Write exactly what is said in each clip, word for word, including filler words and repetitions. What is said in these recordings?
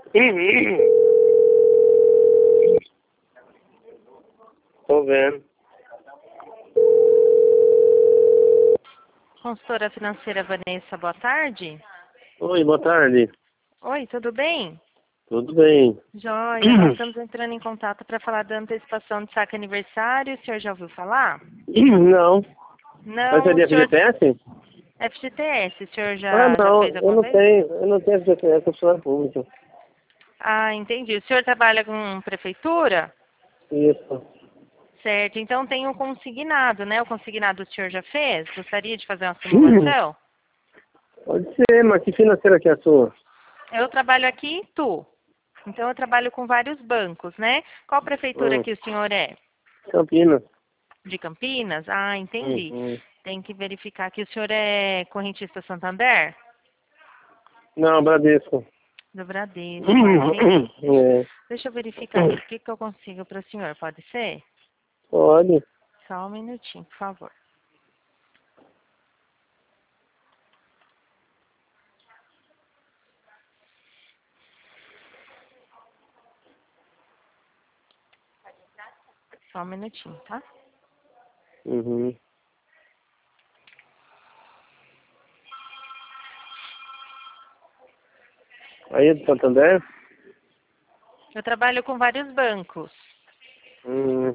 Tô vendo. Consultora financeira Vanessa, boa tarde. Oi, boa tarde. Oi, tudo bem? Tudo bem? Joia, nós estamos entrando em contato para falar da antecipação de saque aniversário. O senhor já ouviu falar? Não. Mas é Não, o de senhor... F G T S? F G T S, o senhor Ah, já, já não. fez Eu alguma não vez? tenho. Eu não tenho F G T S, eu sou público. Ah, entendi. O senhor trabalha com prefeitura? Isso. Certo, então tem o consignado, né? O consignado o senhor já fez? Gostaria de fazer uma simulação? Pode ser, mas que financeira que é a sua? Eu trabalho aqui em Itu. Então eu trabalho com vários bancos, né? Qual prefeitura Hum, que o senhor é? Campinas. De Campinas? Ah, entendi. Uhum. Tem que verificar que o senhor é correntista Santander? Não, Bradesco. Do Bradesco, ah, entendi. É, Deixa eu verificar aqui o que, que eu consigo para o senhor, pode ser? pode. Só um minutinho, por favor. Só um minutinho, tá? Uhum. Aí é do Santander? Eu trabalho com vários bancos. Hum.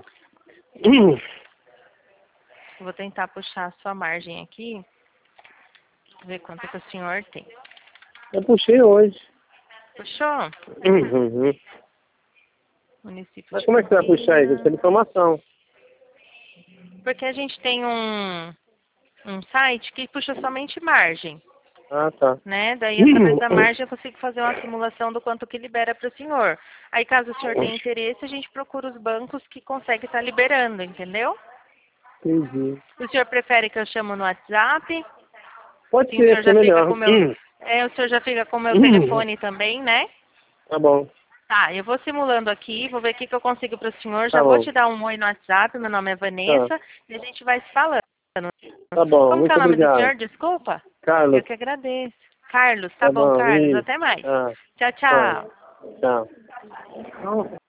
Vou tentar puxar a sua margem aqui, ver quanto que o senhor tem. Eu puxei hoje. Puxou? Uhum. Município Mas de como é que você vai puxar isso? Isso é Campinas. informação. Porque a gente tem um, um site que puxa somente margem, Ah, tá. né? Daí, através da margem, eu consigo fazer uma simulação do quanto que libera para o senhor. Aí, caso o senhor tenha interesse, a gente procura os bancos que conseguem estar liberando, entendeu? Entendi. O senhor prefere que eu chamo no WhatsApp? Pode Sim, o ser, senhor fica já fica melhor. com o meu... É, o senhor já fica com o meu telefone também, né? Tá bom, Tá, eu vou simulando aqui, vou ver o que, que eu consigo para o senhor. Já tá vou bom. te dar um oi no WhatsApp, meu nome é Tá, Vanessa, e a gente vai se falando. tá bom. Como que é Muito o nome do obrigado. senhor? Desculpa? Carlos, Eu que agradeço. Carlos, tá tá bom, bom. Carlos. Isso. Até mais. Tá, Tchau, tá. tchau. Tchau.